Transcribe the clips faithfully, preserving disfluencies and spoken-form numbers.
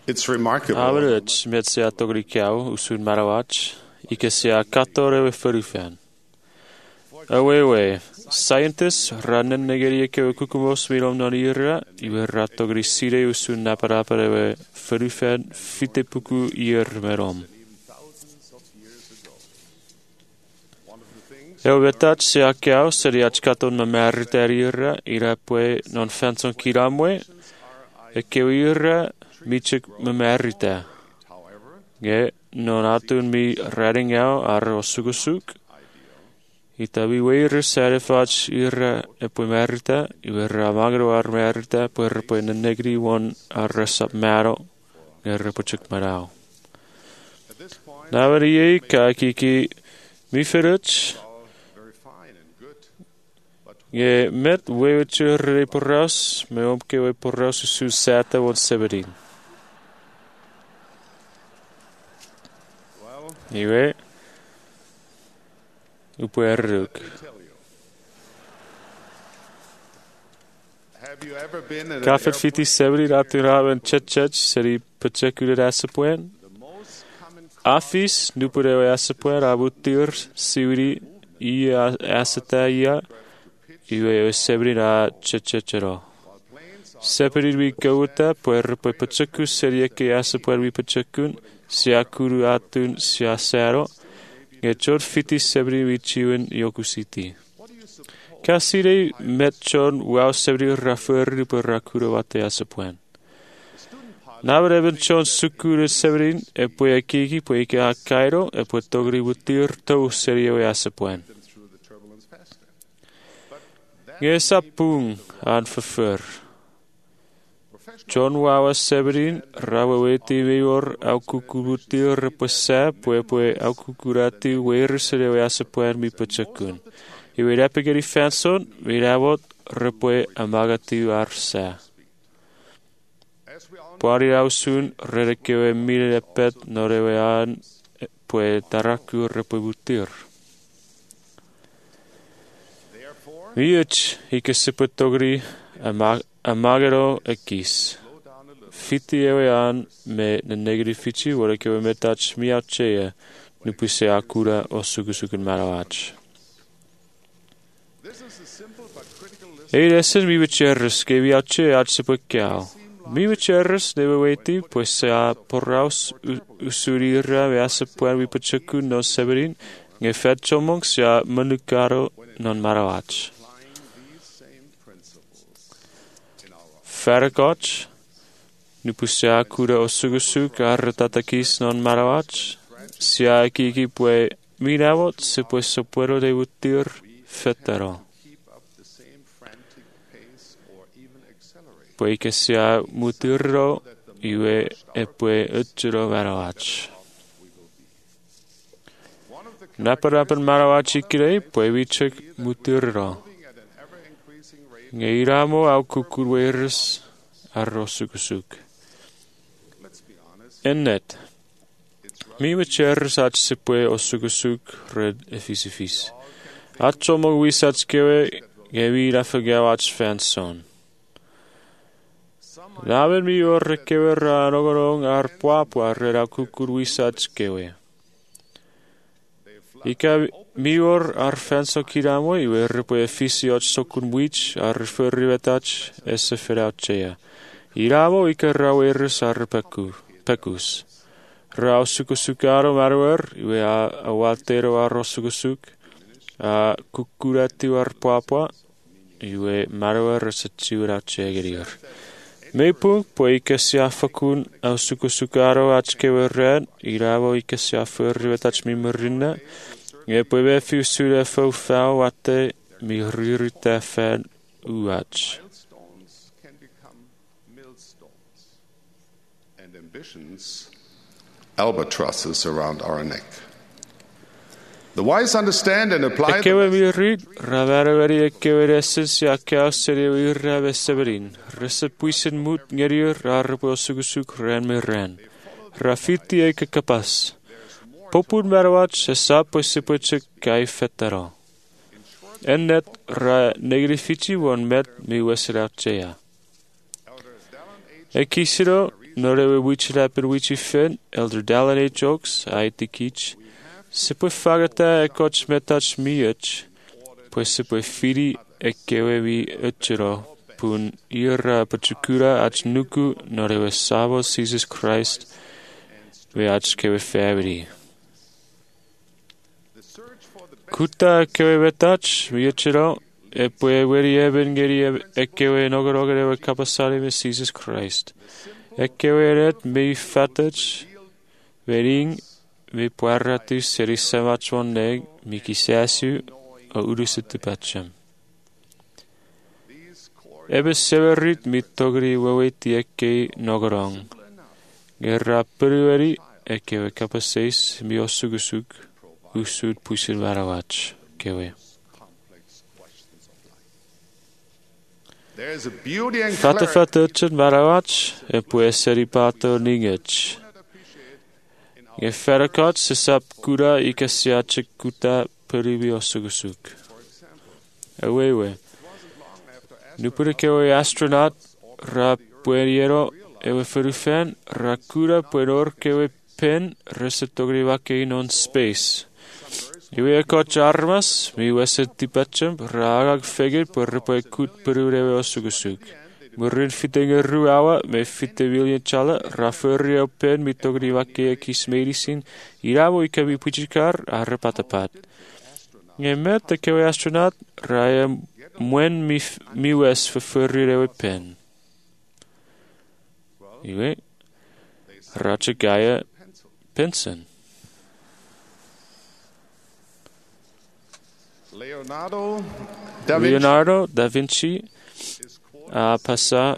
It's remarkable. Average met se atogri kiau usun marawach ike se a katore we furufan. Awewe, scientists ranen negeri ke kukumos milom nonira iwe ratogri sire usun naparapare we furufan fitepuku ir merom. Eu vetach se a kiau seri achkaton ma meriterira ira pue non fanson kiramwe e kewira michik ma merita. Ge non atun mi redding au ar osugusuk. Ita vi weir serifach ira e pue merita, iwer magro ar merita, puer pue negri won ar resap maro, ge puchik marao. Navari ka kiki mi feruch, ge met weirchur re porras, me omke we porras su sata won severin. Iwe upuerruk. Kafet fiti sebri raturaven chet-chet seri pachekulir asapuen. Afis nupurewe asapuen abutir siwiri iya asataya iwe sebri na chet-chetero. Seperir vi gauta puer pue pacheku seri eke asapuen vi pachekun siakuru atun siasero. Gechor fiti sebri wichiwen yokusiti. Kasire metchon wow sebri raferi per rakura wate asapuen. Navreven chon sukure sebrin e poi akiki poi ke a Cairo e poi togri butir to serio asapuen. Gesapung an verfer. John Wawa Severin, rawaweti weor au kukubutir repesa, pue pue au kukurati weir sereo asapuen mi pachakun. Iwe rapigeri fanson, wirawot repue amagati arsa. Pari ausun, rerekewe mire repet norewean, pue taraku repubutir. Wiech, ike seputogri, amag Amagero ekis. Fiti ewean me negri fici wore ke me touch mi auchea nupise akura o sugusukun marawach. Eidessen mi vicerres ke vi auchea at sepukau. Mi vicerres deve weti pues a porraus usurira ve asapuen vi pachakun no severin nge fed chomong sia manukaro non marawach. Faragoch, nupusea kura osugusuk arratatakis non marawach, sia kiki pue miravot se pue sopuero de butir fetero. Pue que sia mutirro iwe e pue utjuro marawach. Naparapan marawach ikirei pue vichek mutirro. Ngeiramo au kukurweres arrosukusuk. Ennet. Mi viceres ach sepue osukusuk red efisifis. Achomo wisach kewe gewi rafagawach fanson. Naven mi or kewe ranogorong ar puapua red au kukurwisach kewe. Ika mior ar fanso kiramo iwe repue fisioch sokun wich ar ferrivetach esse ferauchea. Iramo ika raweres ar peku, pekus. Rau sukusukaro marwer iwe a awatero ar rosukusuk. A kukurati ar puapua iwe marwer sechiurauchea gerir. Meipung po ika siafakun au sukusukaro achkewe red iramo ika siaferrivetach mimurina. E poi ve fiusule fo fau ate mi ririte fen uach. And ambitions, albatrosses around our neck. The wise understand and apply. Ekewe mi rid ravareveri ekewe reses ya kaos serio irra veseverin. Rese puisen mut ngerir arpo sugusuk ren me ren. Rafiti eke kapas. Popun marawach se sapo sipoche kai fetero. Ennet ra negrifici won met mi weserauchea. E kisiro, no rewe wichira per wichi fen, elder Dallin A. Jokes, aiti kich, se poi fagata e coach metach miach, pues se poi fidi e kewe vi uchiro, pun ira pachukura ach nuku no rewe savo Jesus Christ, ve ach kewe favidi. Kuta kewe vetach, viachiro, e poi veri eben geri e kewe nogoroga rewe kapasari ve Jesus Christ. E kewe ret me fatach, vering, ve puarratus seri samachon neg, miki sasu, o urusitu pachem. Ebe severit mitogri waweti eke nogorong. Gerra perueri e kewe kapaseis mi osugusug, usud pusil varawach, kewe. Fata fata uchun varawach, e pue seri pato ningech. Ge ferakot se sap kura ikasiache kuta peribi osugusug. Awewe. Nupure kewe astronaut, ra pueriero, ewe ferufen, ra kura pueror kewe pen, resetogri vake non space. Iwe e coach armas, mi wese tipachem, ra agag fegir, per repoe kut perurewe osugusug. Murin fitenge ruawa, me fite vilje chala, ra ferrio pen, mi togri vake e kis medicin, iravo ikabi puchikar, a repatapat. Nge met e kewe astronaut, ra e mwen mi, mi wes verferrewe pen. Iwe, rache gaia pensen. Leonardo da Vinci, Leonardo da Vinci a passa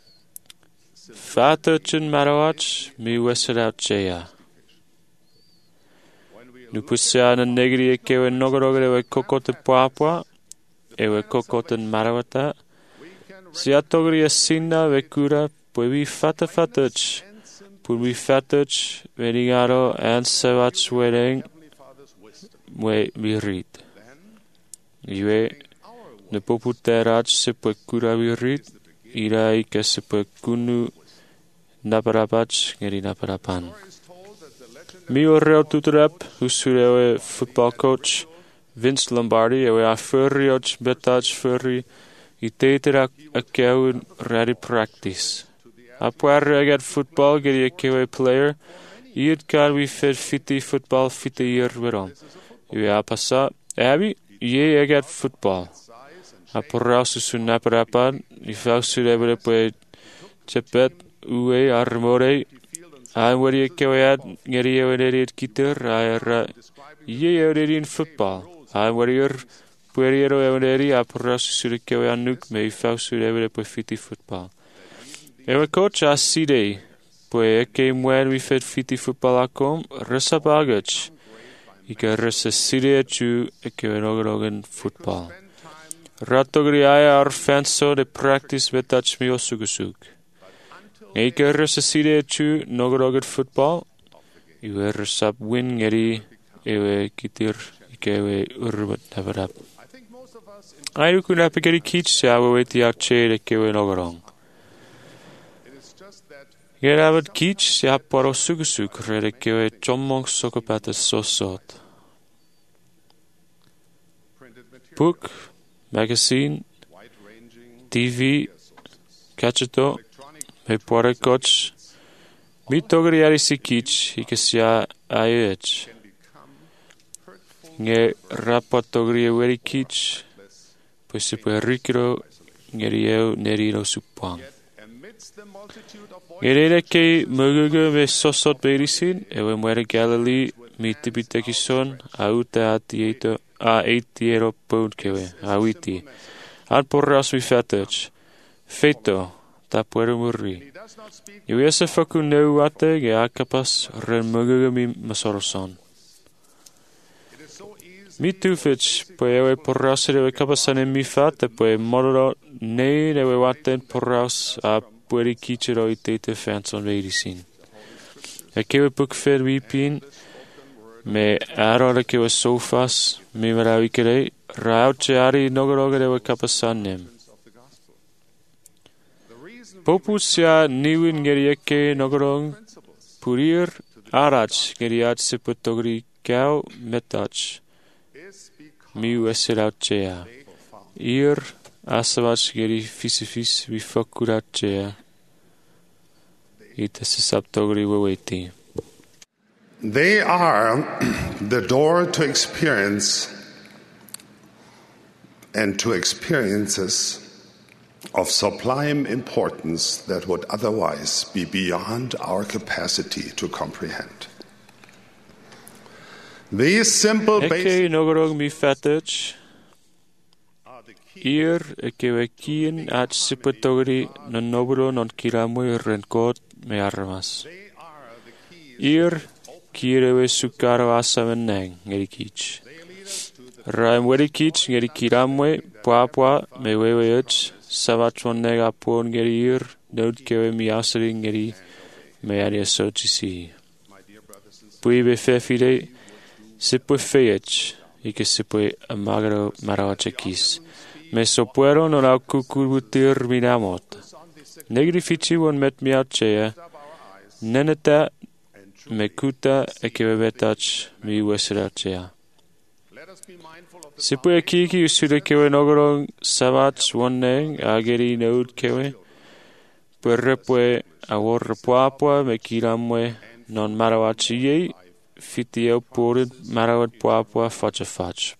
fatochin marawach mi weserat cheya. Nu pusia na negri e kewe nogorogre we kokote puapua, ewe kokoten marawata, si atogri e sinna ve cura, poi vi fata fatach, pur vi fatach, venigaro and savach wedding, we vi rit. Iwe, ne poputerach se poi cura vi rit, irai ke se poi kunu naparapach, ngeri naparapan. Mi orreo tutorep, usurewe football coach, Vince Lombardi, ewe a furrioch betach furri, I teter a kew ready practice. A puerre aget football geri a kewe player, ied kar vi fit fiti football fiti year werom. Iwe a passa, abi, ye aget football. A porrausu su naparapan, I fausu rebere pue chepet, uwe armore, a weri a kewe ad, geri a weri ad kiter, a era, ye a weri in football. A weri er, pueriero everi a porrasu sur kewe anuk me I fausu evere poi fiti football. Ewe coach a sidei, poi eke mwen mi fet fiti football akom, resa bagach. Ike resa sidei chu eke venogorogen football. Ratogri aia ar fanso de practice vetach mi osugusug. Ike resa sidei chu nogorogen football, iwe resa win ngeri ewe kitir ike ewe urbat navarap. Airu kun apegeri kich se awe weti arche de kewe nogorong. Geravat kich se aparo sugusuk re kewe chommong sokopata sosot. Book, magazine, T V, kacheto, me pore coach, mi togri arisi kich ikesia aech. Nge rapatogri weri kich, pues se puede ricro ngerieu nerino supang. Gerere ke mugugu ve sosot berisin, ewe muere Galilee mi tipitekison, auta atieto, a etiero pound kewe, awiti. An porras mi fetech, feto, ta puero murri. Iwe se faku neu ate ge akapas ren mugugu mi masoroson. Mi tufich, poi ewe porras ewe kapasane mi fat, e poi mororo nei ewe waten porras a pueri kicero I tete fanson verisin. E kewe puk fer wipin, me arore kewe sofas, mi marawi kere, rauche ari nogoroge ewe kapasanem. Poput sia niwin ngeri eke nogorong purir arach ngeri at sepotogri kau metach miu eserauchea. Ir asavach ngeri fisifis vifokurachea. Ita sesaptogri weweti. They are the door to experience and to experiences of sublime importance that would otherwise be beyond our capacity to comprehend. These simple Eke basic nogorong mi fatach. Ir eke wekien at sepotogri non nobro non kiramwe renkot me armas. Ir kirewe sukaro asameneng ngerikich. Raim werikich ngeri kiramwe puapua me wewech savachon nega pon ngeri ir nod kewe mi asari ngeri me aria sochisi. Pui be fefide sipwe feyech ike sipwe amagro marawachekis. Me sopuero non au kukubutir minamot. Negrifici won met miauchea. Neneta me kuta ekebetach mi weserachea. Sipwe kiki usude kewe nogorong savach woneng ageri noud kewe. Perrepwe awor puapua me kiramwe non marawachi fitio purid marawat puapua fachafach.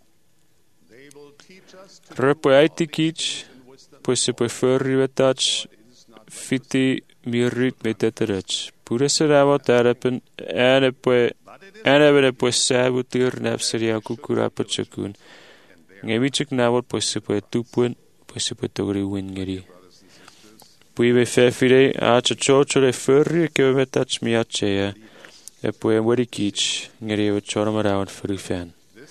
Repwe aiti kich, pues se puede förrivetach, fiti mirit meteterach. Pure seravo terapen, ene pue, ene vede pues sabutir nefseria kukura pachakun. Ngemichik navot pues se puede tupuen, pues se puede togri wingeri. Pui ve fefire, acha chochore förri ke vetach miachea, e pue wedi kich, ngeri ve choramarawan förrifen.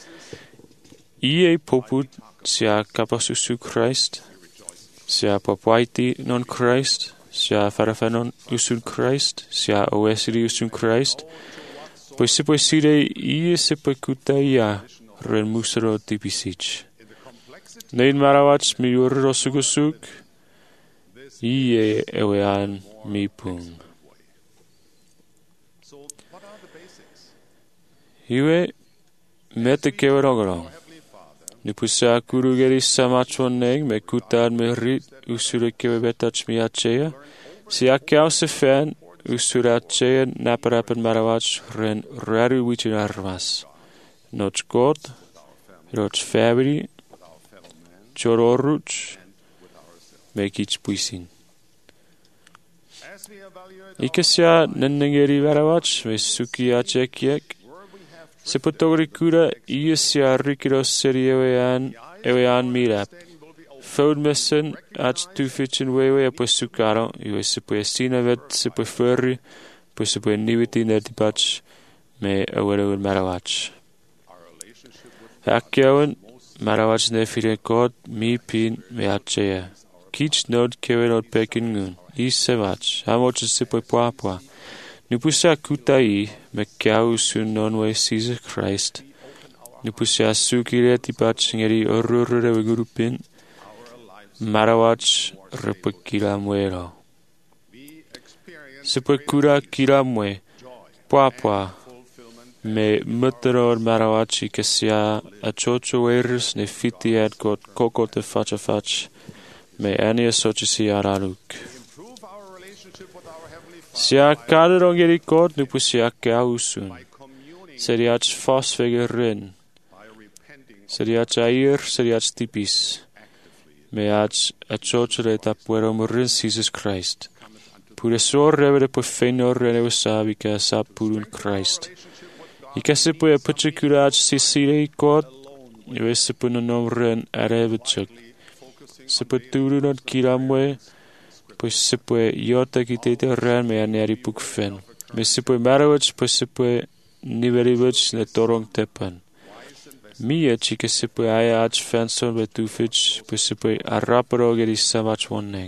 Ie poput, sia kapasusu Christ, sia papuaiti non Christ, sia farafenon usun Christ, sia oesiri usun Christ, pues se puede sire ie se puede kuta ia ren musero tipisich. Nein marawach mi urro sugusuk, ie ewean mi pung. Iwe mete kewerogorong. Nipusa kurugeri samachoneng me kutar me rit usure kewe betach miachea. Si akau se fan usurachea naparapen marawach ren raru wichin armas. Noch god, roch fabri, chororuch, mekich puisin. Ikasia nenengeri marawach me suki achekiek. Sepotogri kura iesia rikiros seri ewean ewean mirap. Foud messen at tufitchen wewe apos sukaro, iwe sepue sina vet sepue furri, pues sepue niviti netipach me awerewen marawach. Akkewen marawach nefire god mi pin me achea. Kich nod kewe nod pekin ngun, is sevach, hamoch sepue puapua. Nupusa kutai me kiau sun nonwe Caesar Christ. Nupusa sukire tipach ngeri orurure wegurupin. Marawach repekira muero. Sepekura kiramwe. Puapua. Me mutteror marawachi kesia achocho weris ne fiti ad got koko te fachafach. Me ania sochisi araluk. Sia kaderong geri god nupu sia kausun. Seriach fosvegerin. Seriach air, seriach tipis. Meach achochere tapuero morin Jesus Christ. Pure sor revere po fenor renewe sabika sap purun Christ. Ika se po e pachikura ach sisire god. Iwe se po nonom ren arevechuk. Se po turunot kiramwe. Pues se puede iota kitete ren me aneri pukfen. Me se puede marawach pues se puede niverivach ne torong tepan. Mie chike se puede aya ach fanson betufich pues se puede arraparo geri samach woneng.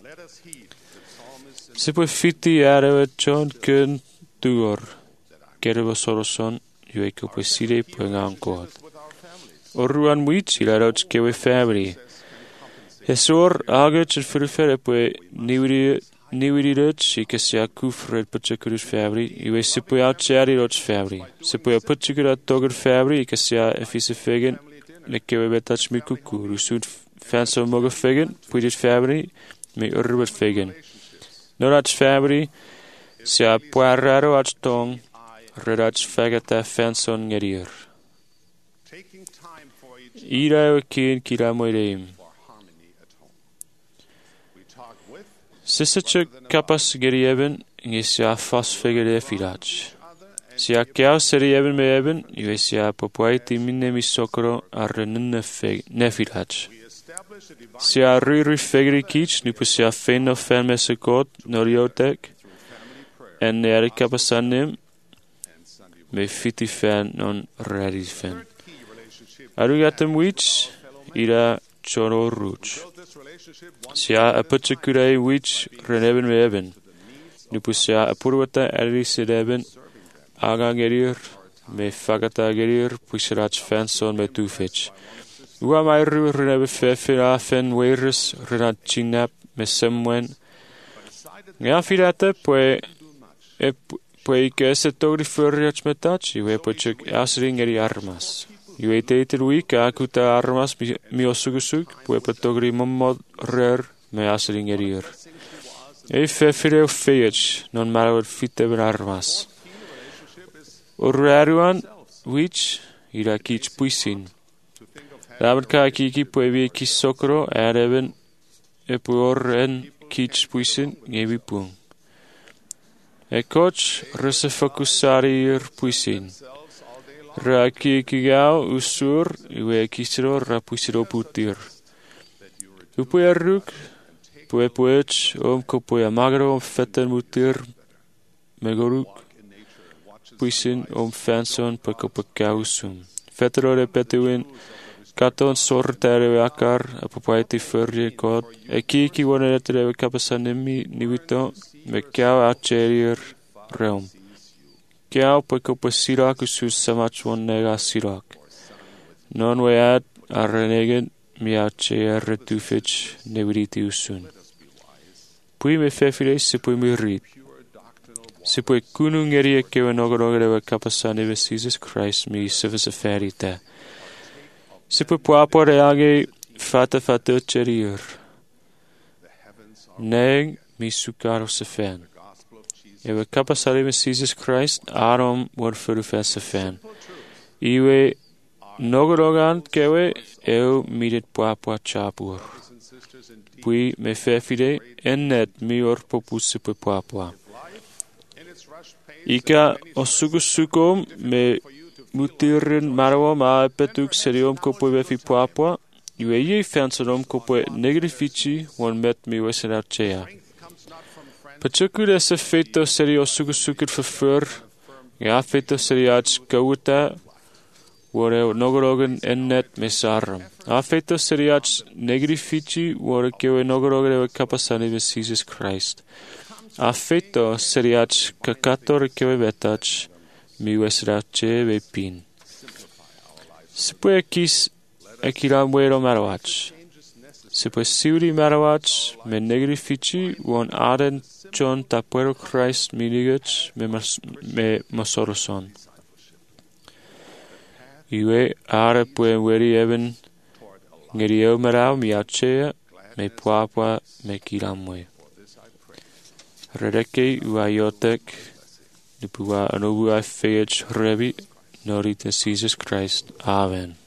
Se puede fiti arewe chon kun tuor. Kereva soroson yueko pues sire puede ngankot. Oruan wichi la roch kewe family. Hesor agach and furfer epwe niwiri niwiri rich I kasia kufred putchakurus fabri iwe sipwe out chari roch fabri sipwe putchakura toger fabri I kasia efise fegen nekewe betach mi kuku rusud fanso moge fegen puidit fabri me urbet fegen norach fabri sia puarraro ach tong redach fagata fanson ngerier ira kin kira moireim Sisacha kapas gerieben ngesia fas fegere firach. Sia kiao serieben meeben yuesia popoiti minne misokro arrenun nefirach. Sia riri fegeri kich nupusia feno fermesekot noriotek en nere kapasanim me fiti fan non ready fan. Arugatem wich ira choro ruch. Sia a putchakurei wich reneben meeben. Nupusia a purwata erisideben aga gerir me fagata gerir pusirach fanson me tufich. Ua mai ru renebe fefira fen weirus renat chinap me semwen. Ngea firate pue e pue ike se togri furriach metach iwe putchuk asring eri armas. Iwe teiter week akuta armas mi osugusuk pue patogri momod rer me asring erier. E fefireo feich non marawad fiteben armas. Urraruan wich ira kich puisin. Rabat ka kiki puevi kis sokro ereben e puoren kich puisin ngevi pung. E coach rese focusarir puisin. Ra kiki gao usur iwe kisro ra puisiro putir. Upue arruk pue puech om ko pue magro om fetten mutir megoruk puisin om fanson pe ko pekausum. Fetro repetuin katon sortere akar apopaiti furrie kod e kiki wonetre kapasanemi niwito me kau acherier realm. Kau pe ko pasirak usus samach wonega sirak. Non wead arrenegen mi acher retufich nevriti usun. Pui me fefire se pui mi rit. Se pui kunungerie kewe nogorogere kapasane ve Jesus Christ mi sivisa ferita. Se pui puapo reage fata fata cherier. Neg mi sukaro se fan. Ewe kapasane ve Jesus Christ arom wor furu se fan. Iwe nogorogan kewe eu midet puapo chapur. Pui me fefire ennet mi or popus se pui puapo. Ika osugusukom me mutirin marawa ma petuk seriom kopue vefi puapua, iwe ye fansonom kopue negrifici won met mi wesenarchea. Pachukur se feto seri osugusukir verfur, ja feto seriach kauta, wore nogorogen ennet mesaram. A feto seriach negrifici wore kewe nogorogen kapasani ve Jesus Christ. A feto seriach kakator kewe betach mi wesrache ve pin. Sipue kis akira muero marawach. Sipue siuri marawach me negrifici won aden chon tapuero Christ minigach me, mas, me masoroson. Iwe are pue weri even ngerio marau mi achea me puapua me kiramwe. Redeke uaiotek nipua anobua feich rebi norite Jesus Christ. Amen.